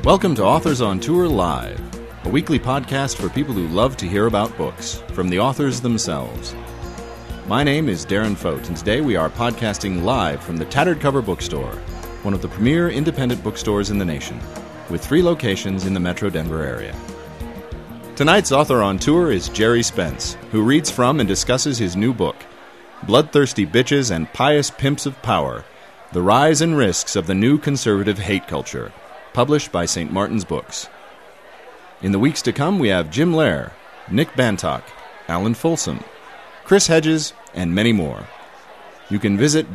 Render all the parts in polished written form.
Welcome to Authors on Tour Live, a weekly podcast for people who love to hear about books, from the authors themselves. My name is Darren Fote, and today we are podcasting live from the Tattered Cover Bookstore, one of the premier independent bookstores in the nation, with 3 locations in the Metro Denver area. Tonight's author on tour is Gerry Spence, who reads from and discusses his new book, Bloodthirsty Bitches and Pious Pimps of Power, The Rise and Risks of the New Conservative Hate Culture, published by St. Martin's Books. In the weeks to come, we have Jim Loehr, Nick Bantock, Alan Folsom, Chris Hedges, and many more. You can visit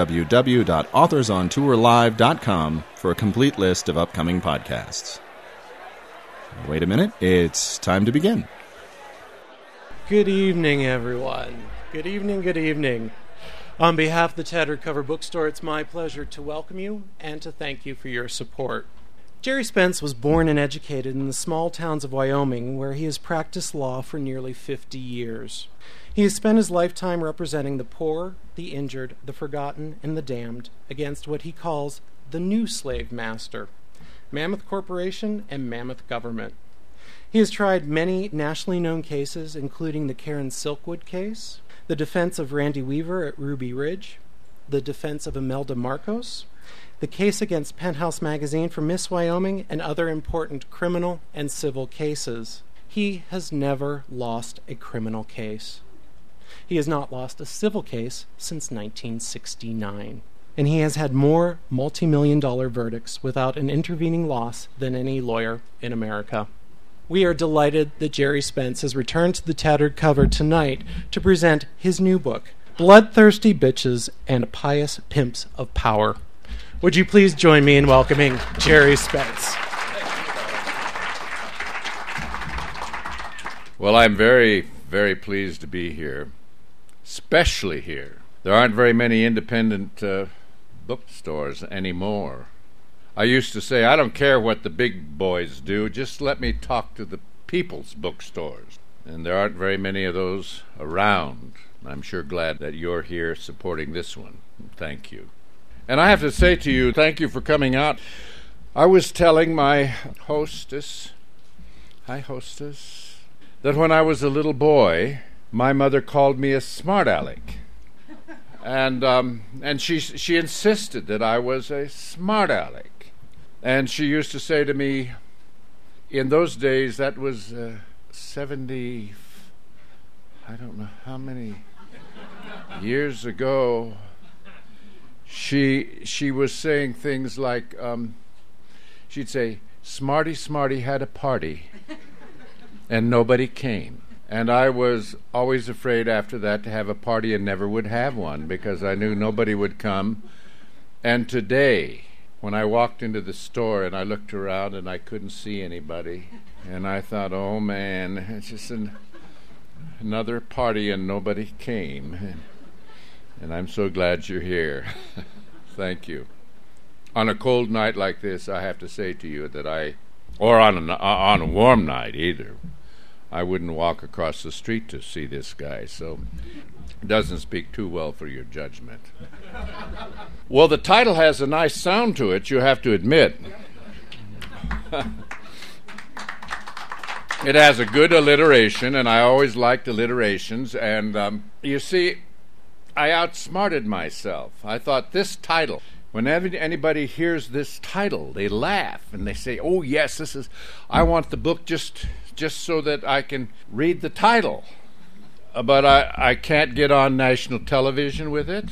www.authorsontourlive.com for a complete list of upcoming podcasts. Wait a minute, it's time to begin. Good evening, everyone. Good evening. On behalf of the Tattered Cover Bookstore, it's my pleasure to welcome you and to thank you for your support. Gerry Spence was born and educated in the small towns of Wyoming, where he has practiced law for nearly 50 years. He has spent his lifetime representing the poor, the injured, the forgotten, and the damned against what he calls the new slave master, Mammoth Corporation and Mammoth Government. He has tried many nationally known cases, including the Karen Silkwood case, the defense of Randy Weaver at Ruby Ridge, the defense of Imelda Marcos, the case against Penthouse Magazine for Miss Wyoming, and other important criminal and civil cases. He has never lost a criminal case. He has not lost a civil case since 1969. And he has had more multi-million-dollar verdicts without an intervening loss than any lawyer in America. We are delighted that Gerry Spence has returned to the Tattered Cover tonight to present his new book, Bloodthirsty Bitches and Pious Pimps of Power. Would you please join me in welcoming Gerry Spence? Well, I'm very, very pleased to be here, especially here. There aren't very many independent bookstores anymore. I used to say, I don't care what the big boys do, just let me talk to the people's bookstores. And there aren't very many of those around. I'm sure glad that you're here supporting this one. Thank you. And I have to say to you, thank you for coming out. I was telling my hostess, that when I was a little boy, my mother called me a smart aleck. And she insisted that I was a smart aleck. And she used to say to me, in those days, that was 70, I don't know how many years ago, she was saying things like, she'd say, Smarty had a party, and nobody came. And I was always afraid after that to have a party and never would have one, because I knew nobody would come. And today, when I walked into the store and I looked around and I couldn't see anybody, and I thought, oh man, it's just another party and nobody came. And I'm so glad you're here. Thank you. On a cold night like this, I have to say to you that or on a warm night either, I wouldn't walk across the street to see this guy, so it doesn't speak too well for your judgment. Well, the title has a nice sound to it, you have to admit. It has a good alliteration, and I always liked alliterations, and you see, I outsmarted myself. I thought this title, whenever anybody hears this title, they laugh, and they say, oh yes, I want the book just so that I can read the title. But I can't get on national television with it.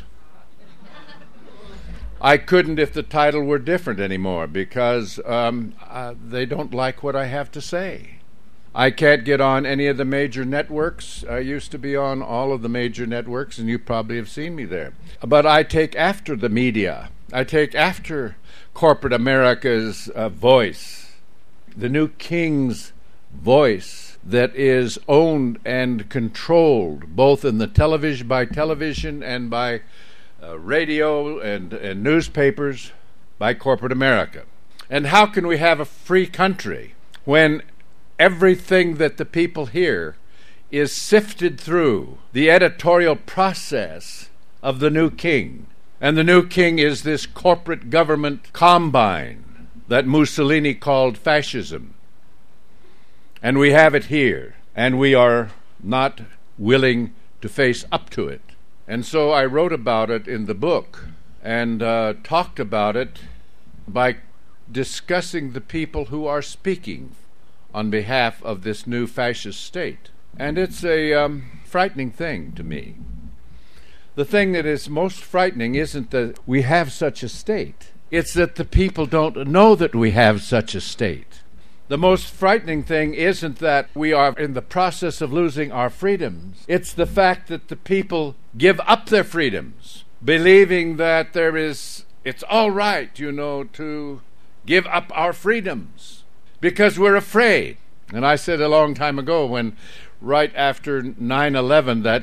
I couldn't if the title were different anymore, because they don't like what I have to say. I can't get on any of the major networks. I used to be on all of the major networks, and you probably have seen me there. But I take after the media. I take after corporate America's voice, the new king's voice that is owned and controlled both in the by television and by radio and newspapers by corporate America. And how can we have a free country when everything that the people hear is sifted through the editorial process of the new king? And the new king is this corporate government combine that Mussolini called fascism. And we have it here, and we are not willing to face up to it. And so I wrote about it in the book and talked about it by discussing the people who are speaking on behalf of this new fascist state. And it's a frightening thing to me. The thing that is most frightening isn't that we have such a state. It's that the people don't know that we have such a state. The most frightening thing isn't that we are in the process of losing our freedoms. It's the fact that the people give up their freedoms, believing that it's all right, to give up our freedoms because we're afraid. And I said a long time ago, right after 9/11, that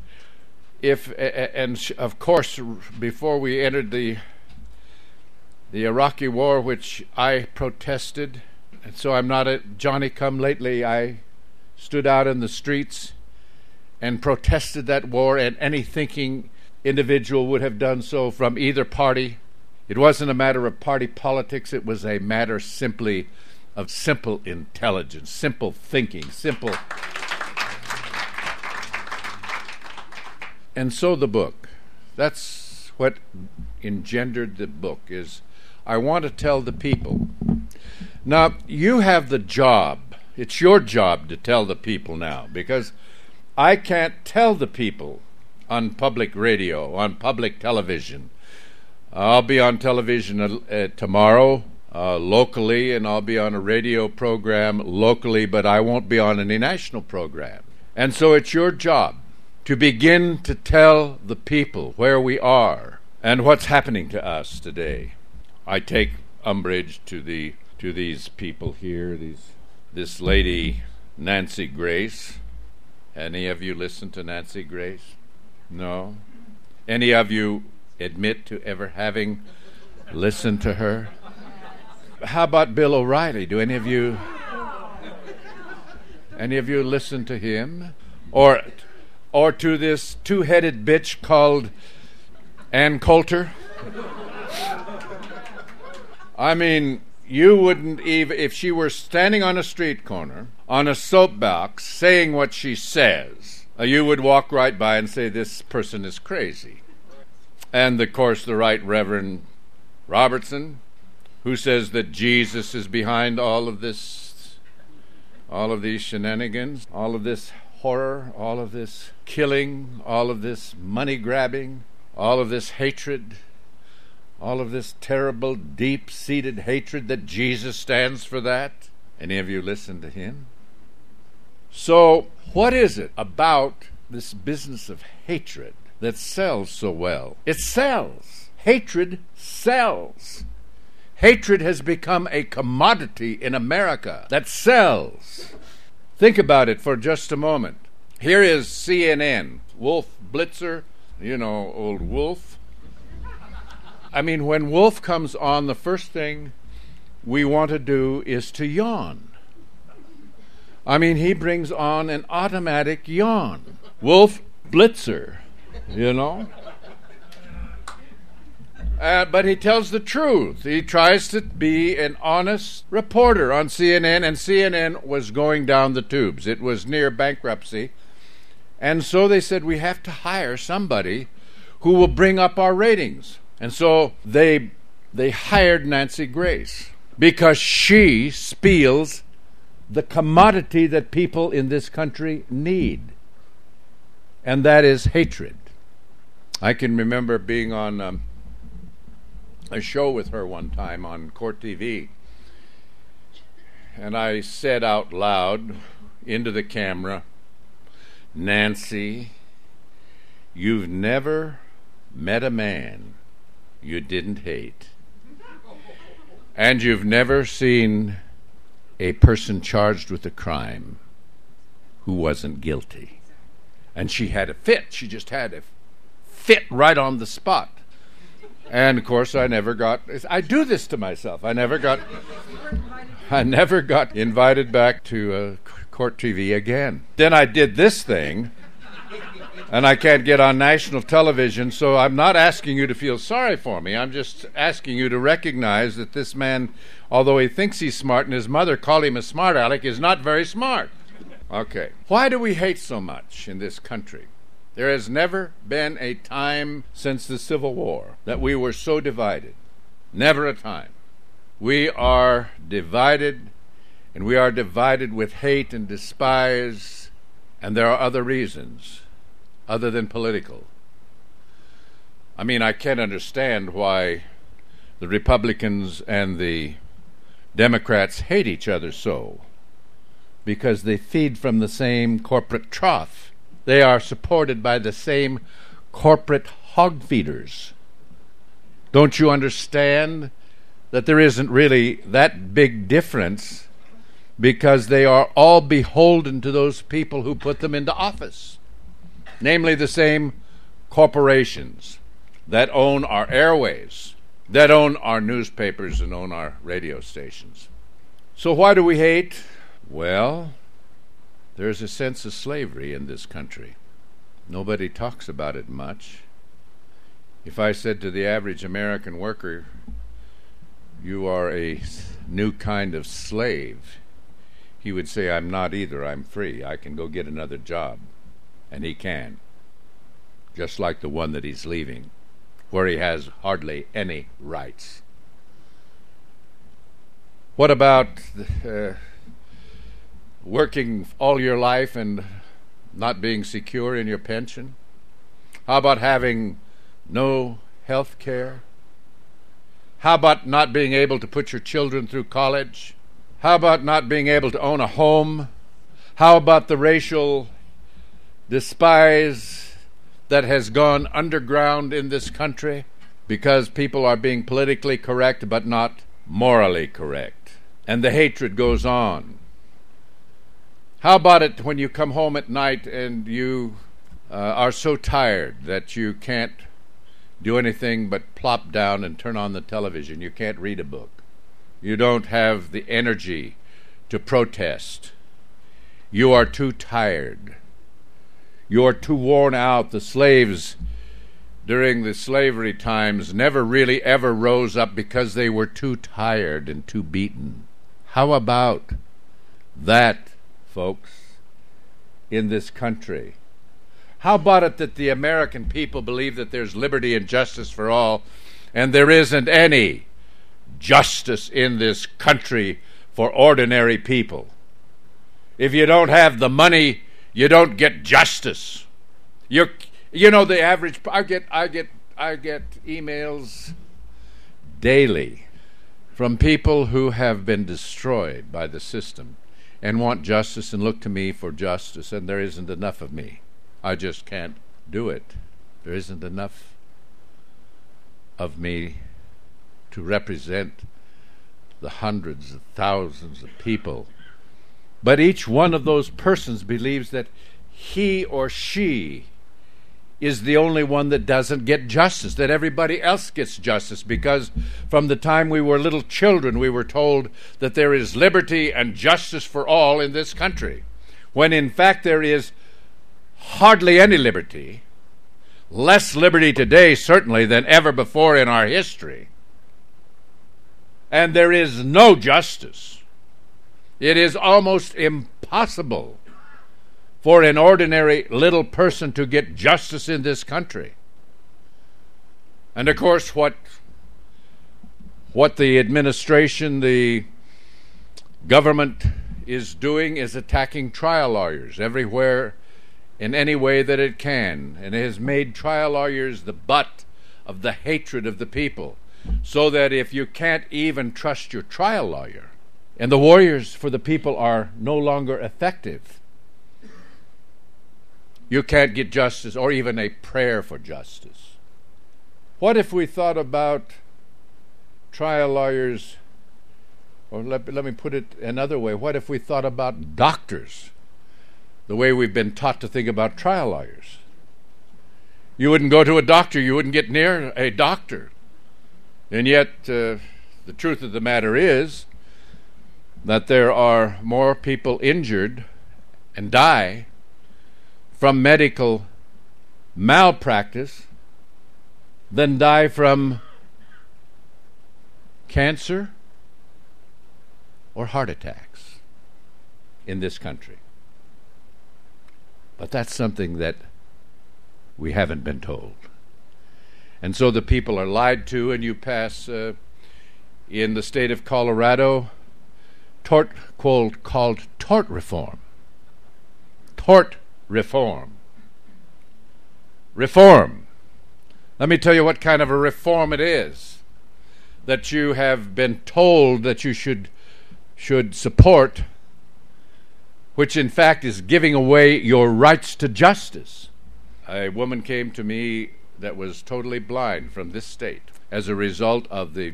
of course, before we entered the Iraqi war, which I protested, and so I'm not a Johnny-come-lately. I stood out in the streets and protested that war, and any thinking individual would have done so from either party. It wasn't a matter of party politics. It was a matter simply of simple intelligence, simple thinking, simple. And so the book, that's what engendered the book, is I want to tell the people. Now, you have the job. It's your job to tell the people now, because I can't tell the people on public radio, on public television. I'll be on television tomorrow, locally, and I'll be on a radio program locally, but I won't be on any national program. And so it's your job to begin to tell the people where we are and what's happening to us today. I take umbrage to these people here, this lady Nancy Grace. Any of you listen to Nancy Grace? No? Any of you admit to ever having listened to her? How about Bill O'Reilly? Do any of you listen to him? Or to this two-headed bitch called Ann Coulter? I mean, you wouldn't even, if she were standing on a street corner, on a soapbox, saying what she says, you would walk right by and say, this person is crazy. And, of course, the Right Reverend Robertson, who says that Jesus is behind all of these shenanigans, all of this horror, all of this killing, all of this money grabbing, all of this hatred, all of this terrible, deep-seated hatred, that Jesus stands for that. Any of you listen to him? So, what is it about this business of hatred that sells so well? It sells. Hatred sells. Hatred has become a commodity in America that sells. Think about it for just a moment. Here is CNN, Wolf Blitzer, old Wolf. I mean, when Wolf comes on, the first thing we want to do is to yawn. I mean, he brings on an automatic yawn. Wolf Blitzer, But he tells the truth. He tries to be an honest reporter on CNN, and CNN was going down the tubes. It was near bankruptcy. And so they said, we have to hire somebody who will bring up our ratings. And so they hired Nancy Grace because she spiels the commodity that people in this country need, and that is hatred. I can remember being on a show with her one time on Court TV, and I said out loud into the camera, Nancy, you've never met a man you didn't hate, and you've never seen a person charged with a crime who wasn't guilty. And she had a fit. She just had a fit right on the spot. And of course I do this to myself. I never got invited back to Court TV again. Then I did this thing. And I can't get on national television, so I'm not asking you to feel sorry for me. I'm just asking you to recognize that this man, although he thinks he's smart and his mother called him a smart aleck, is not very smart. Okay. Why do we hate so much in this country? There has never been a time since the Civil War that we were so divided. Never a time. We are divided, and we are divided with hate and despise, and there are other reasons other than political. I mean, I can't understand why the Republicans and the Democrats hate each other so, because they feed from the same corporate trough. They are supported by the same corporate hog feeders. Don't you understand that there isn't really that big difference, because they are all beholden to those people who put them into office, namely the same corporations that own our airways, that own our newspapers and own our radio stations. So why do we hate? Well, there's a sense of slavery in this country. Nobody talks about it much. If I said to the average American worker, "You are a new kind of slave," he would say, "I'm not either. I'm free. I can go get another job." And he can, just like the one that he's leaving, where he has hardly any rights. What about working all your life and not being secure in your pension? How about having no health care? How about not being able to put your children through college? How about not being able to own a home? How about the racial despise that has gone underground in this country because people are being politically correct but not morally correct? And the hatred goes on. How about it when you come home at night and you are so tired that you can't do anything but plop down and turn on the television? You can't read a book. You don't have the energy to protest. You are too tired. You are too worn out. The slaves during the slavery times never really ever rose up because they were too tired and too beaten. How about that, folks, in this country? How about it that the American people believe that there's liberty and justice for all, and there isn't any justice in this country for ordinary people? If you don't have the money, you don't get justice. You know the average. I get emails daily from people who have been destroyed by the system and want justice and look to me for justice, and there isn't enough of me. I just can't do it. There isn't enough of me to represent the hundreds of thousands of people. But each one of those persons believes that he or she is the only one that doesn't get justice, that everybody else gets justice, because from the time we were little children we were told that there is liberty and justice for all in this country, when in fact there is hardly any liberty, less liberty today certainly than ever before in our history, and there is no justice. It is almost impossible for an ordinary little person to get justice in this country. And of course what the administration, the government is doing is attacking trial lawyers everywhere in any way that it can, and it has made trial lawyers the butt of the hatred of the people, so that if you can't even trust your trial lawyer, and the warriors for the people are no longer effective, you can't get justice or even a prayer for justice. What if we thought about trial lawyers, or let me put it another way, what if we thought about doctors the way we've been taught to think about trial lawyers? You wouldn't go to a doctor, you wouldn't get near a doctor. And yet, the truth of the matter is that there are more people injured and die from medical malpractice than die from cancer or heart attacks in this country. But that's something that we haven't been told. And so the people are lied to, and you pass, in the state of Colorado, called tort reform. Tort reform. Reform. Let me tell you what kind of a reform it is that you have been told that you should support, which in fact is giving away your rights to justice. A woman came to me that was totally blind from this state as a result of the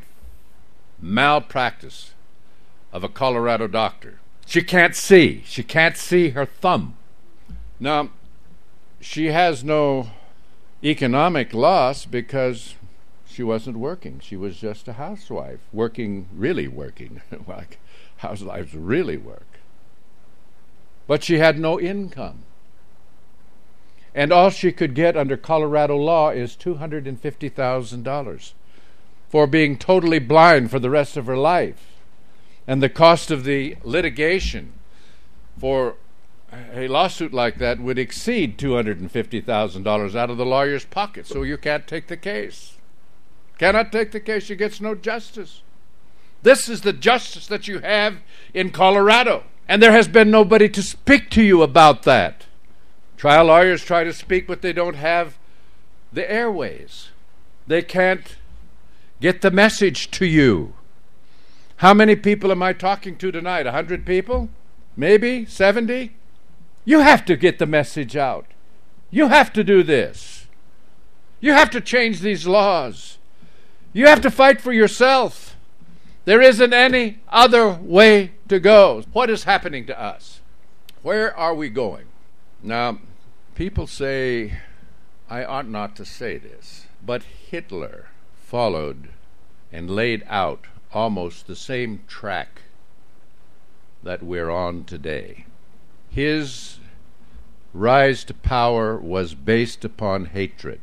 malpractice of a Colorado doctor. She can't see. She can't see her thumb. Now, she has no economic loss because she wasn't working. She was just a housewife, really working, like housewives really work. But she had no income. And all she could get under Colorado law is $250,000 for being totally blind for the rest of her life. And the cost of the litigation for a lawsuit like that would exceed $250,000 out of the lawyer's pocket. So you can't take the case. Cannot take the case. She gets no justice. This is the justice that you have in Colorado. And there has been nobody to speak to you about that. Trial lawyers try to speak, but they don't have the airways. They can't get the message to you. How many people am I talking to tonight? 100 people? Maybe? 70? You have to get the message out. You have to do this. You have to change these laws. You have to fight for yourself. There isn't any other way to go. What is happening to us? Where are we going? Now, people say, I ought not to say this, but Hitler followed and laid out almost the same track that we're on today. His rise to power was based upon hatred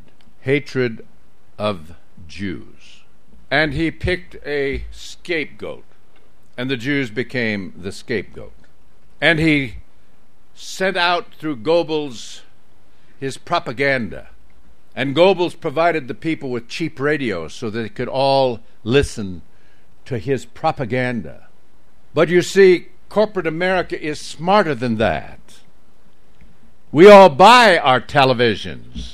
of Jews. And he picked a scapegoat, and the Jews became the scapegoat. And he sent out through Goebbels his propaganda. And Goebbels provided the people with cheap radios so that they could all listen to his propaganda. But you see, corporate America is smarter than that. We all buy our televisions.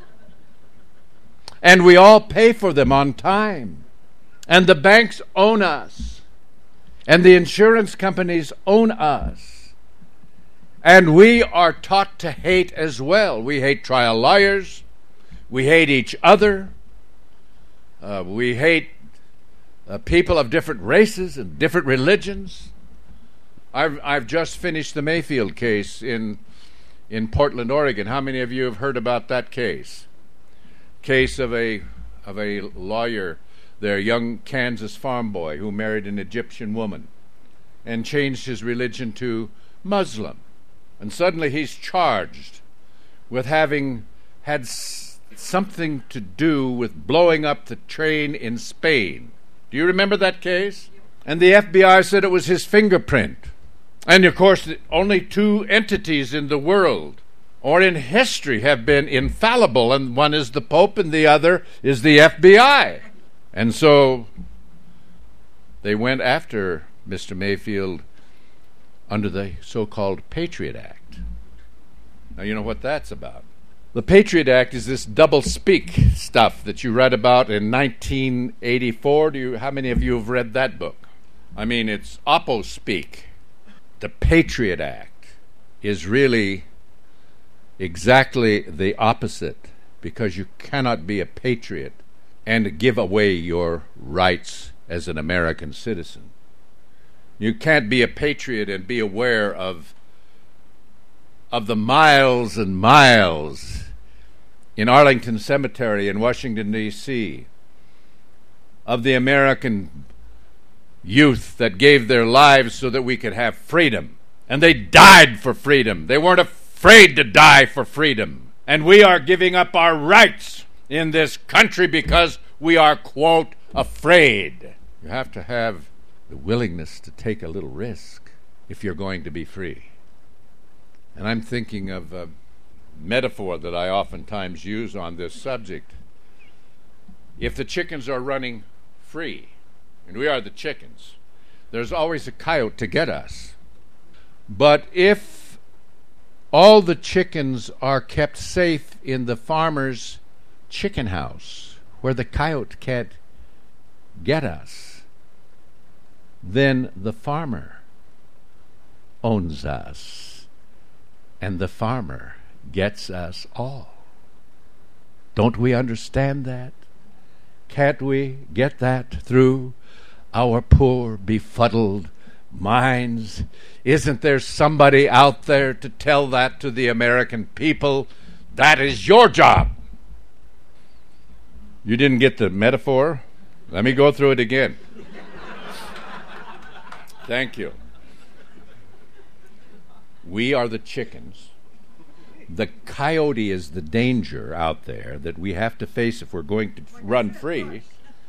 And we all pay for them on time. And the banks own us. And the insurance companies own us. And we are taught to hate as well. We hate trial lawyers. We hate each other. We hate people of different races and different religions. I've just finished the Mayfield case in Portland, Oregon. How many of you have heard about that case? Case of a lawyer, their young Kansas farm boy who married an Egyptian woman and changed his religion to Muslim. And suddenly he's charged with having had something to do with blowing up the train in Spain. Do you remember that case? And the FBI said it was his fingerprint. And of course, only two entities in the world or in history have been infallible, and one is the Pope and the other is the FBI. And so they went after Mr. Mayfield under the so-called Patriot Act. Now you know what that's about. The Patriot Act is this double-speak stuff that you read about in 1984. How many of you have read that book? I mean, it's oppo-speak. The Patriot Act is really exactly the opposite, because you cannot be a patriot and give away your rights as an American citizen. You can't be a patriot and be aware of the miles and miles in Arlington Cemetery in Washington, D.C., of the American youth that gave their lives so that we could have freedom. And they died for freedom. They weren't afraid to die for freedom. And we are giving up our rights in this country because we are, quote, afraid. You have to have the willingness to take a little risk if you're going to be free. And I'm thinking of a metaphor that I oftentimes use on this subject. If the chickens are running free, and we are the chickens, there's always a coyote to get us. But if all the chickens are kept safe in the farmer's chicken house, where the coyote can't get us, then the farmer owns us, and the farmer gets us all. Don't we understand that? Can't we get that through our poor, befuddled minds? Isn't there somebody out there to tell that to the American people? That is your job. You didn't get the metaphor? Let me go through it again. Thank you. We are the chickens. The coyote is the danger out there that we have to face if we're going to run free.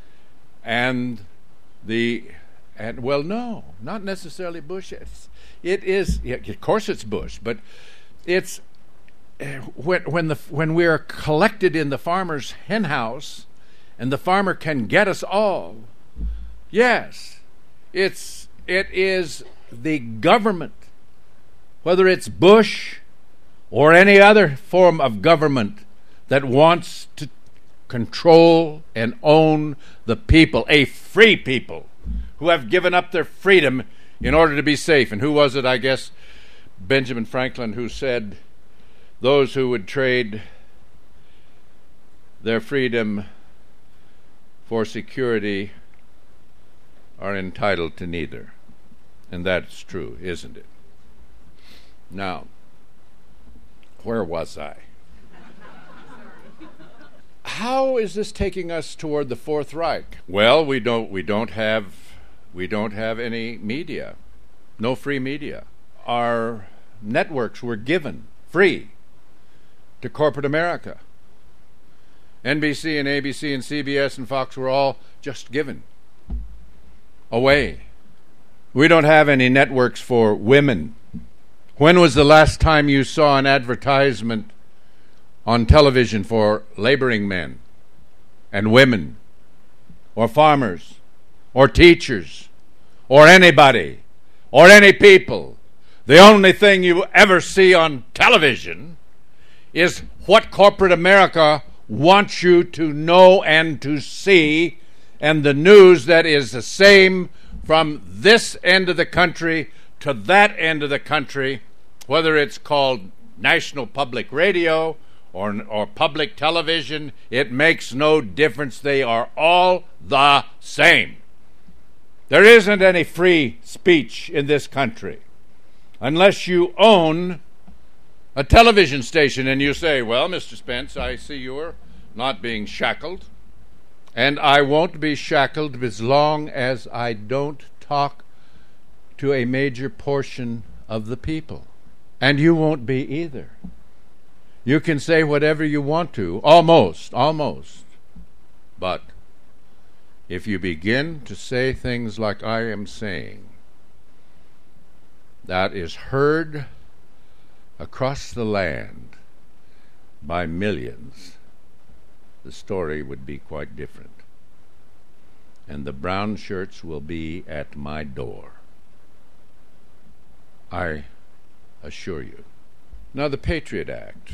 Well, no, not necessarily Bush. It is, yeah, of course it's Bush, but it's when we are collected in the farmer's hen house and the farmer can get us all. Yes, it is the government, whether it's Bush or any other form of government, that wants to control and own the people, a free people who have given up their freedom in order to be safe. And who was it? I guess Benjamin Franklin, who said those who would trade their freedom for security are entitled to neither. And that's true, isn't it? Now, where was I? How is this taking us toward the Fourth Reich? Well, we don't have any media, no free media. Our networks were given free to corporate America. NBC and ABC and CBS and Fox were all just given away. We don't have any networks for women. When was the last time you saw an advertisement on television for laboring men and women, or farmers, or teachers, or anybody, or any people? The only thing you ever see on television is what corporate America wants you to know and to see, and the news that is the same from this end of the country to that end of the country, whether it's called National Public Radio or public television. It makes no difference. They are all the same. There isn't any free speech in this country unless you own a television station and you say, well, Mr. Spence, I see you're not being shackled, and I won't be shackled as long as I don't talk to a major portion of the people. And you won't be either. You can say whatever you want to, almost. But if you begin to say things like I am saying, that is heard across the land by millions, the story would be quite different. And the brown shirts will be at my door, I assure you. Now, the Patriot Act.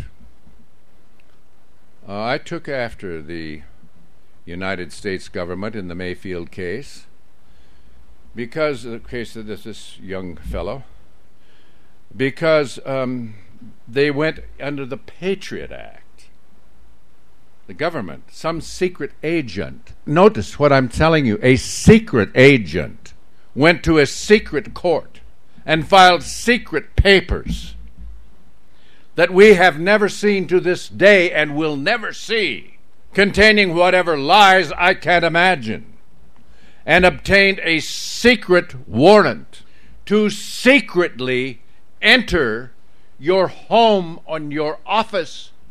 I took after the United States government in the Mayfield case, because the case of this young fellow, because they went under the Patriot Act. The government, some secret agent, notice what I'm telling you, a secret agent went to a secret court and filed secret papers that we have never seen to this day and will never see, containing whatever lies I can't imagine, and obtained a secret warrant to secretly enter your home, on your office,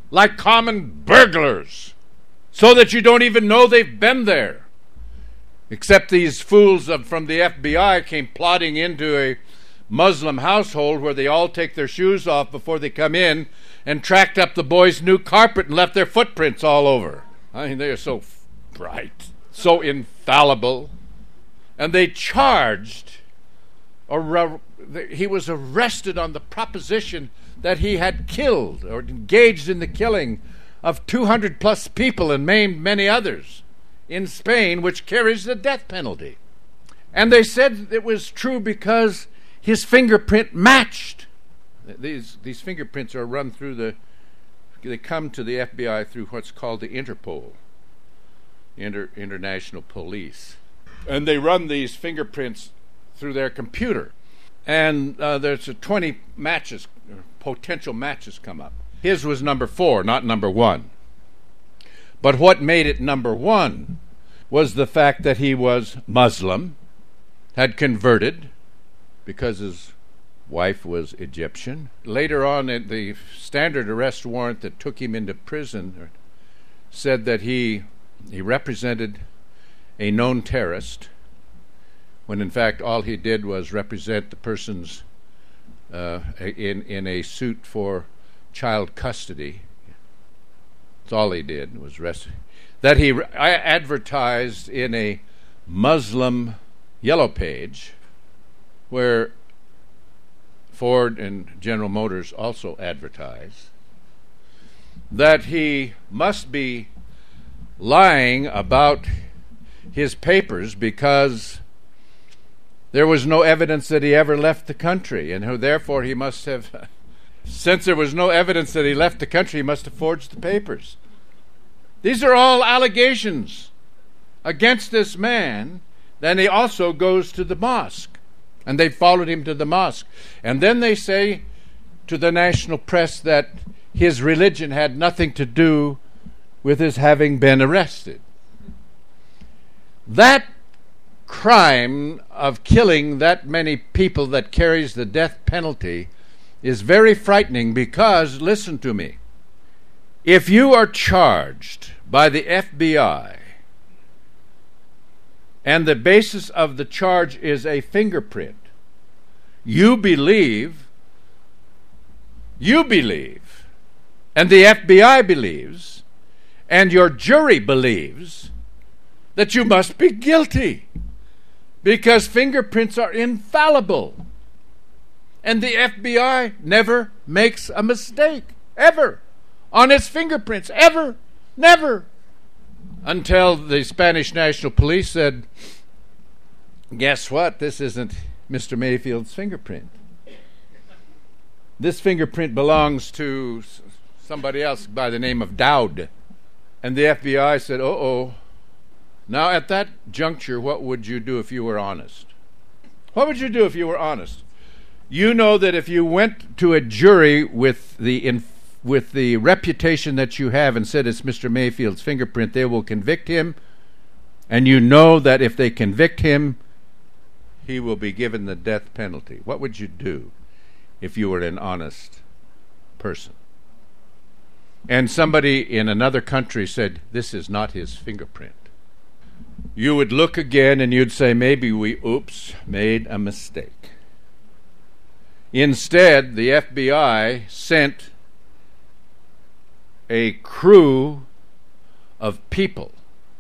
like common burglars, so that you don't even know they've been there. Except these fools from the FBI came plodding into a Muslim household where they all take their shoes off before they come in and tracked up the boys' new carpet and left their footprints all over. I mean, they are so bright, so infallible. And they charged, or he was arrested on the proposition that he had killed or engaged in the killing of 200 plus people and maimed many others in Spain, which carries the death penalty. And they said it was true because his fingerprint matched. These fingerprints are run through they come to the FBI through what's called the Interpol, International Police. And they run these fingerprints through their computer. And there's 20 matches, potential matches come up. His was number 4, not number 1. But what made it number 1 was the fact that he was Muslim, had converted because his wife was Egyptian. Later on, the standard arrest warrant that took him into prison said that he represented a known terrorist, when in fact all he did was represent the person's in a suit for child custody. That's all he did was that he advertised in a Muslim yellow page, where Ford and General Motors also advertise, that he must be lying about his papers because there was no evidence that he ever left the country, and therefore he must have, since there was no evidence that he left the country, he must have forged the papers. These are all allegations against this man. Then he also goes to the mosque, and they followed him to the mosque. And then they say to the national press that his religion had nothing to do with his having been arrested. That crime of killing that many people that carries the death penalty is very frightening because, listen to me, if you are charged by the FBI and the basis of the charge is a fingerprint, you believe, and the FBI believes, and your jury believes that you must be guilty because fingerprints are infallible. And the FBI never makes a mistake, ever, on its fingerprints, ever, never. Until the Spanish National Police said, guess what? This isn't Mr. Mayfield's fingerprint. This fingerprint belongs to somebody else by the name of Dowd. And the FBI said, uh-oh. Now, at that juncture, what would you do if you were honest? What would you do if you were honest? You know that if you went to a jury with the reputation that you have and said it's Mr. Mayfield's fingerprint, they will convict him, and you know that if they convict him, he will be given the death penalty. What would you do if you were an honest person? And somebody in another country said, this is not his fingerprint. You would look again and you'd say, maybe we, made a mistake. Instead, the FBI sent a crew of people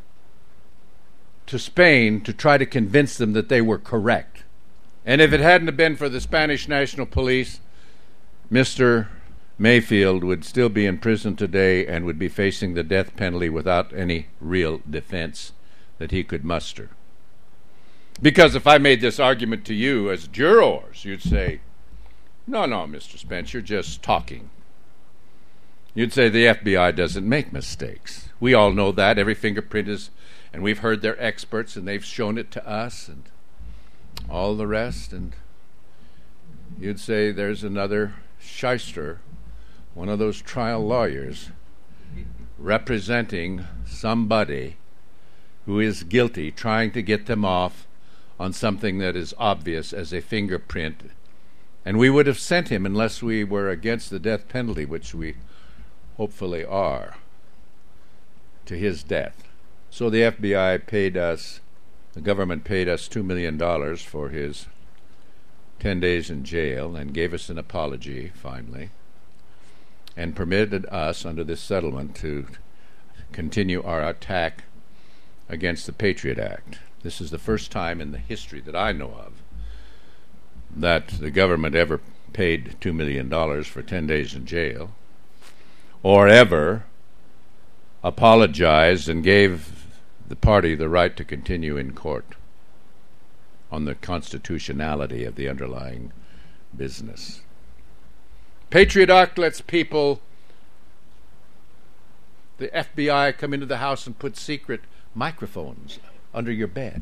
to Spain to try to convince them that they were correct. And if it hadn't have been for the Spanish National Police, Mr. Mayfield would still be in prison today and would be facing the death penalty without any real defense that he could muster. Because if I made this argument to you as jurors, you'd say, no, Mr. Spence, you're just talking. You'd say the FBI doesn't make mistakes. We all know that. Every fingerprint is, and we've heard they're experts, and they've shown it to us, and all the rest. And you'd say there's another shyster, one of those trial lawyers, representing somebody who is guilty, trying to get them off on something that is obvious as a fingerprint. And we would have sent him unless we were against the death penalty, which we hopefully are, to his death. So the FBI paid us, the government paid us $2 million for his 10 days in jail and gave us an apology, finally, and permitted us, under this settlement, to continue our attack against the Patriot Act. This is the first time in the history that I know of that the government ever paid $2 million for 10 days in jail, or ever apologized and gave the party the right to continue in court on the constitutionality of the underlying business. Patriot Act lets people, the FBI, come into the house and put secret microphones under your bed.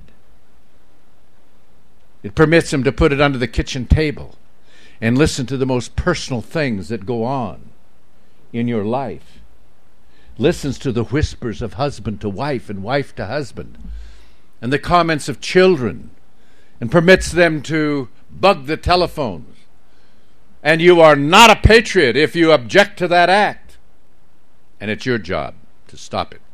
It permits them to put it under the kitchen table and listen to the most personal things that go on in your life. Listens to the whispers of husband to wife and wife to husband and the comments of children, and permits them to bug the telephones. And you are not a patriot if you object to that act. And it's your job to stop it.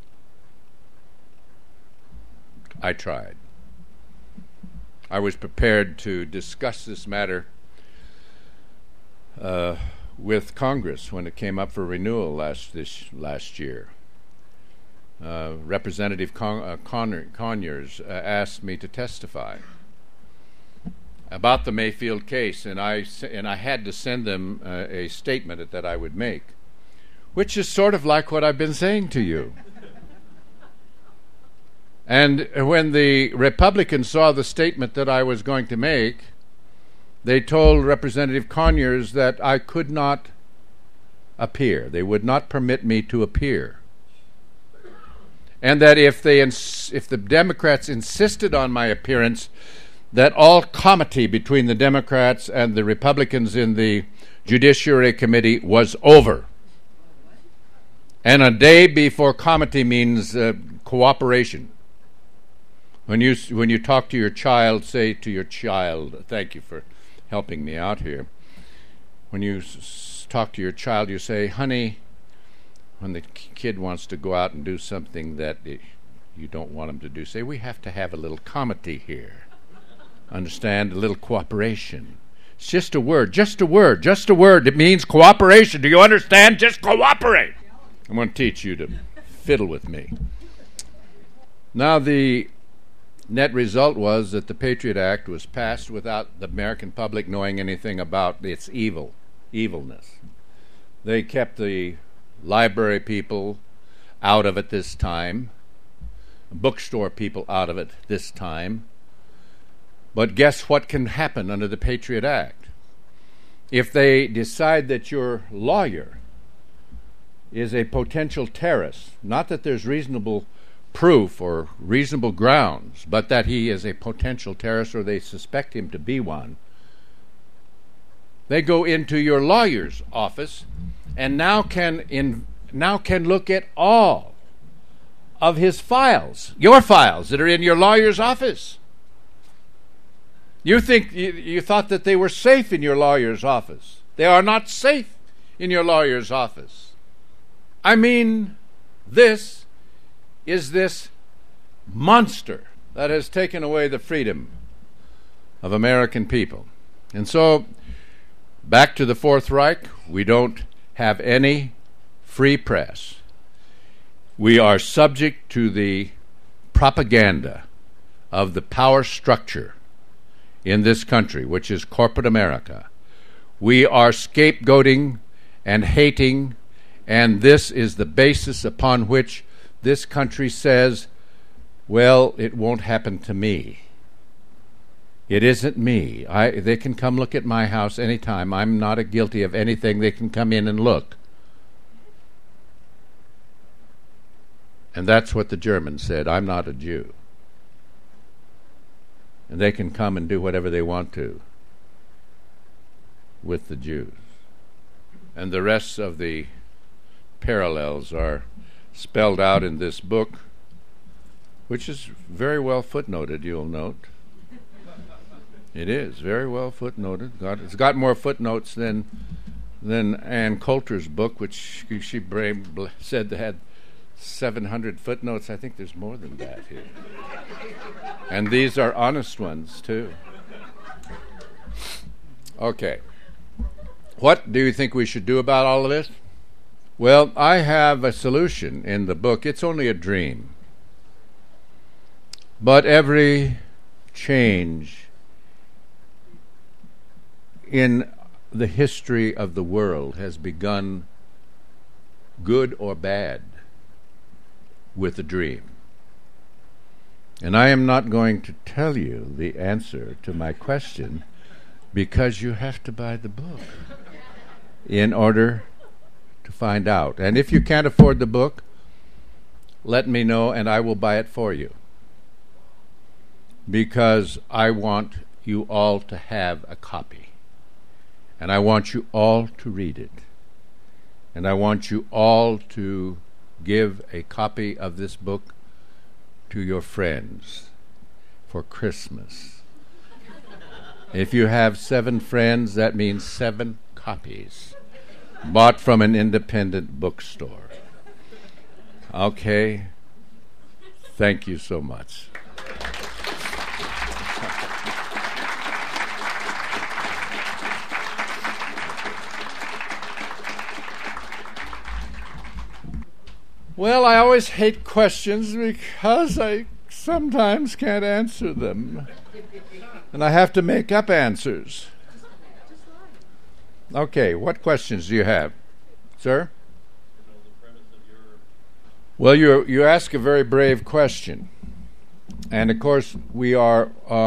I tried. I was prepared to discuss this matter with Congress when it came up for renewal last year. Representative Conyers asked me to testify about the Mayfield case, and I had to send them a statement that I would make, which is sort of like what I've been saying to you. And when the Republicans saw the statement that I was going to make, they told Representative Conyers that I could not appear. They would not permit me to appear. And that if the Democrats insisted on my appearance, that all comity between the Democrats and the Republicans in the Judiciary Committee was over. And a day before comity means cooperation. When you talk to your child, say to your child, thank you for helping me out here. When you talk to your child, you say, honey, when the kid wants to go out and do something that you don't want him to do, say, we have to have a little comity here. Understand? A little cooperation. It's just a word, just a word, just a word. It means cooperation. Do you understand? Just cooperate. I'm going to teach you to fiddle with me. Now, the net result was that the Patriot Act was passed without the American public knowing anything about its evilness. They kept the library people out of it this time, bookstore people out of it this time. But guess what can happen under the Patriot Act? If they decide that your lawyer is a potential terrorist, not that there's reasonable proof or reasonable grounds, but that he is a potential terrorist or they suspect him to be one, they go into your lawyer's office and now can look at all of his files, your files that are in your lawyer's office. You thought that they were safe in your lawyer's office. They are not safe in your lawyer's office. I mean, this is this monster that has taken away the freedom of American people. And so, back to the Fourth Reich, we don't have any free press. We are subject to the propaganda of the power structure in this country, which is corporate America. We are scapegoating and hating, and this is the basis upon which this country says, well, it won't happen to me. It isn't me. They can come look at my house anytime. I'm not guilty of anything. They can come in and look. And that's what the Germans said. I'm not a Jew. And they can come and do whatever they want to with the Jews. And the rest of the parallels are spelled out in this book, which is very well footnoted, you'll note. It is very well footnoted. It's got more footnotes than than Ann Coulter's book, which she said had 700 footnotes. I think there's more than that here. And these are honest ones, too. Okay. What do you think we should do about all of this? Well, I have a solution in the book. It's only a dream. But every change in the history of the world has begun, good or bad, with a dream. And I am not going to tell you the answer to my question because you have to buy the book in order to find out. And if you can't afford the book, let me know and I will buy it for you. Because I want you all to have a copy. And I want you all to read it. And I want you all to give a copy of this book to your friends for Christmas. If you have 7 friends, that means 7 copies bought from an independent bookstore. Okay? Thank you so much. Well, I always hate questions because I sometimes can't answer them. And I have to make up answers. Okay, what questions do you have? Sir? Well, you ask a very brave question. And of course, we are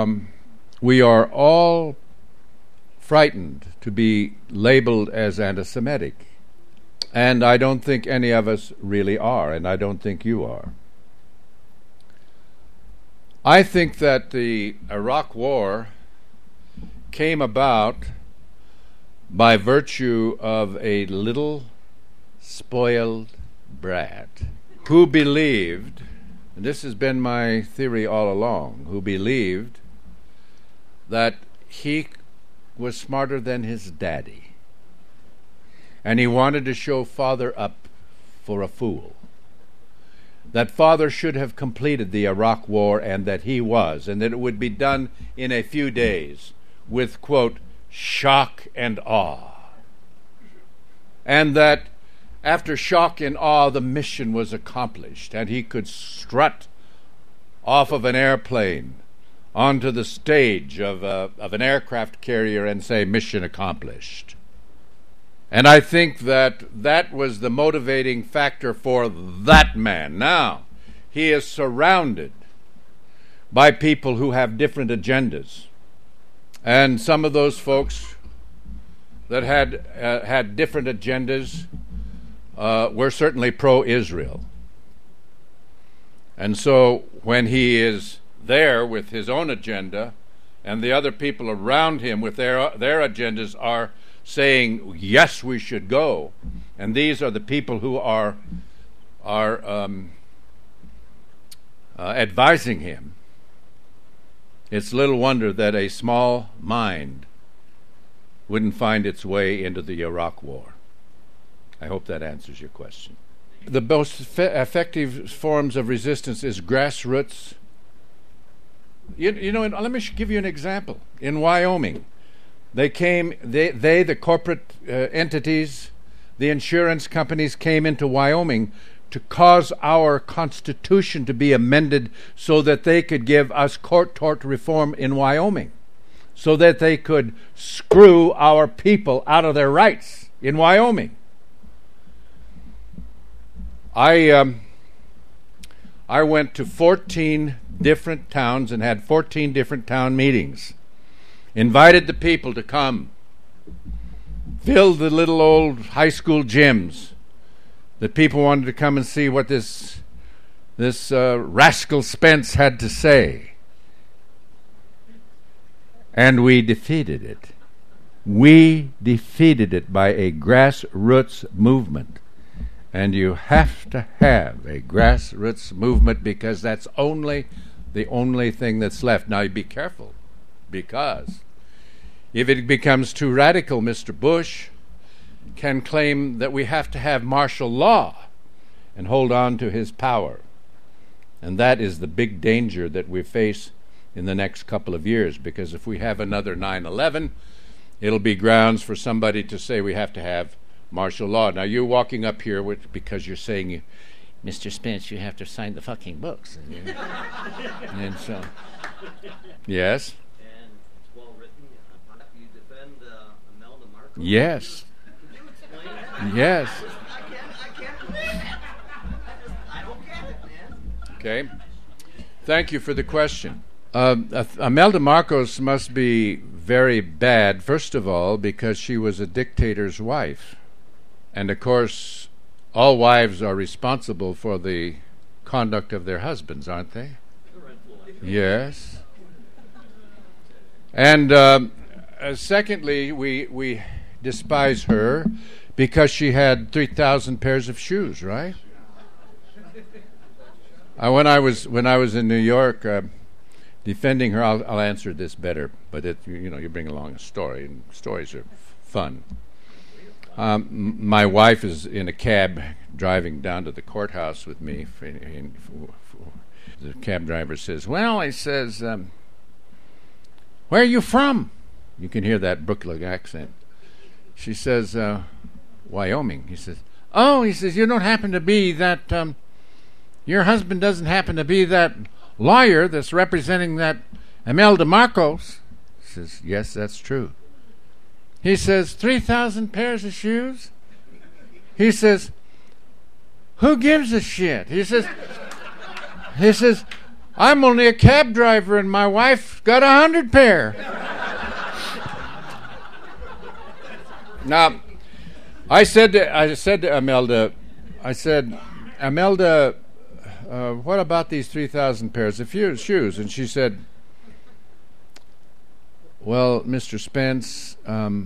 all frightened to be labeled as anti-Semitic. And I don't think any of us really are, and I don't think you are. I think that the Iraq War came about by virtue of a little spoiled brat who believed, and this has been my theory all along, who believed that he was smarter than his daddy. And he wanted to show father up for a fool. That father should have completed the Iraq War, and that he was, and that it would be done in a few days with, quote, shock and awe. And that after shock and awe, the mission was accomplished, and he could strut off of an airplane onto the stage of an aircraft carrier and say, mission accomplished. And I think that was the motivating factor for that man. Now, he is surrounded by people who have different agendas. And some of those folks that had different agendas were certainly pro-Israel. And so when he is there with his own agenda, and the other people around him with their agendas are saying, yes, we should go. And these are the people who are advising him. It's little wonder that a small mind wouldn't find its way into the Iraq War. I hope that answers your question. The most effective forms of resistance is grassroots. You know, let me give you an example. In Wyoming, the corporate entities, the insurance companies came into Wyoming to cause our Constitution to be amended so that they could give us court tort reform in Wyoming, so that they could screw our people out of their rights in Wyoming. I went to 14 different towns and had 14 different town meetings. Invited the people to come. Filled the little old high school gyms. The people wanted to come and see what this rascal Spence had to say. And we defeated it. We defeated it by a grassroots movement. And you have to have a grassroots movement because that's the only thing that's left. Now, be careful, because if it becomes too radical, Mr. Bush, can claim that we have to have martial law and hold on to his power. And that is the big danger that we face in the next couple of years, because if we have another 9/11, it'll be grounds for somebody to say we have to have martial law. Now, you're walking up here because you're saying, Mr. Spence, you have to sign the fucking books. And so, yes? And it's well written. You defend Imelda Marcos? Yes. Could you explain that? Yes. I can't believe it. I don't get it, man. Okay. Thank you for the question. Imelda Marcos must be very bad, first of all, because she was a dictator's wife. And, of course, all wives are responsible for the conduct of their husbands, aren't they? Yes. And secondly, we despise her because she had 3,000 pairs of shoes, right? When I was in New York defending her, I'll answer this better, but you bring along a story, and stories are fun. My wife is in a cab driving down to the courthouse with me. The cab driver says, well, he says, where are you from? You can hear that Brooklyn accent. She says, Wyoming. He says, oh, he says, you don't happen to be that, your husband doesn't happen to be that lawyer that's representing that Imelda Marcos? He says, yes, that's true. He says, 3,000 pairs of shoes? He says, who gives a shit? He says, I'm only a cab driver and my wife got 100 pair. Now, I said to Imelda, Imelda, what about these 3,000 pairs of shoes? And she said, well, Mr. Spence,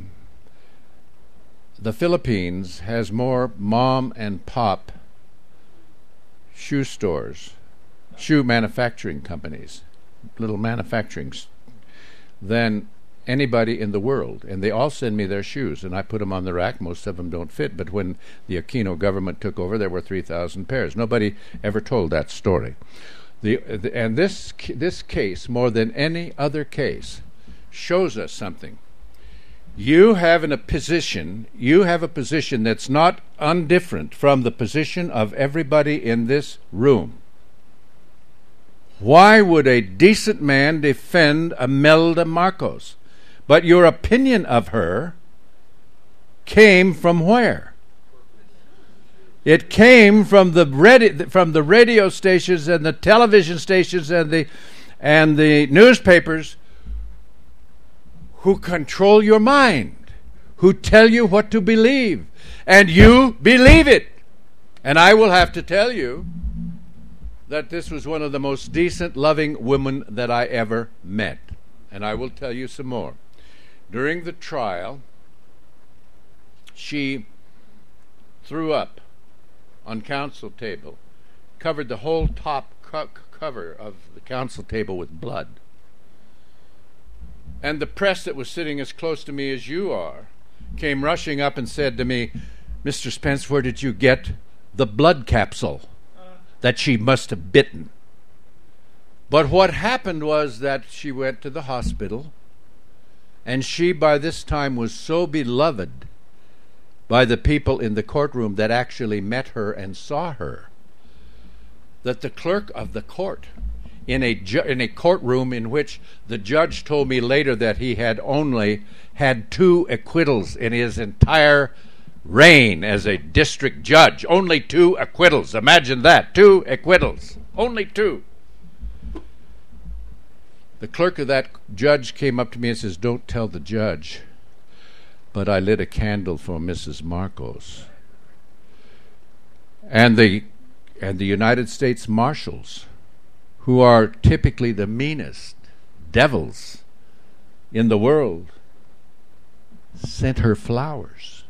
the Philippines has more mom and pop shoe stores, shoe manufacturing companies, little manufacturings, than anybody in the world. And they all send me their shoes, and I put them on the rack. Most of them don't fit. But when the Aquino government took over, there were 3,000 pairs. Nobody ever told that story. And this case, more than any other case, shows us something. You have a position that's not undifferent from the position of everybody in this room. Why would a decent man defend Imelda Marcos? But your opinion of her came from where? It came from the radio stations and the television stations and the newspapers who control your mind, who tell you what to believe, and you believe it. And I will have to tell you that this was one of the most decent, loving women that I ever met. And I will tell you some more. During the trial, she threw up on counsel table, covered the whole top cover of the counsel table with blood. And the press that was sitting as close to me as you are came rushing up and said to me, Mr. Spence, where did you get the blood capsule that she must have bitten? But what happened was that she went to the hospital, and she by this time was so beloved by the people in the courtroom that actually met her and saw her, that the clerk of the court in a courtroom in which the judge told me later that he had only had 2 acquittals in his entire reign as a district judge. Only 2 acquittals. Imagine that. 2 acquittals. Only 2. The clerk of that judge came up to me and says, don't tell the judge, but I lit a candle for Mrs. Marcos. And the United States Marshals, who are typically the meanest devils in the world, sent her flowers.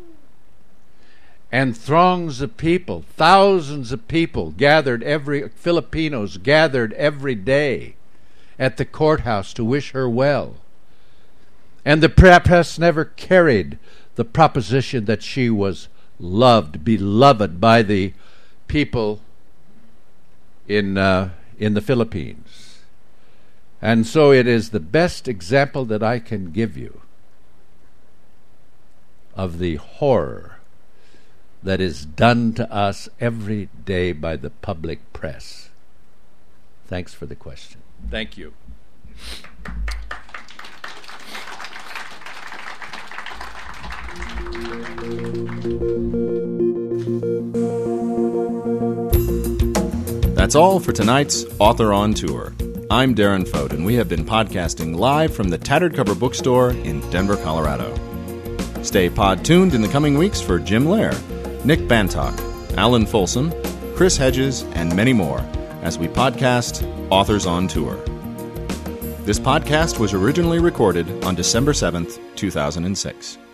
And throngs of people, thousands of people Filipinos gathered every day at the courthouse to wish her well. And the press never carried the proposition that she was loved, beloved by the people in the Philippines. And so it is the best example that I can give you of the horror that is done to us every day by the public press. Thanks for the question. Thank you. That's all for tonight's Author on Tour. I'm Darren Fote, and we have been podcasting live from the Tattered Cover Bookstore in Denver, Colorado. Stay pod-tuned in the coming weeks for Jim Lair, Nick Bantock, Alan Folsom, Chris Hedges, and many more as we podcast Authors on Tour. This podcast was originally recorded on December 7th, 2006.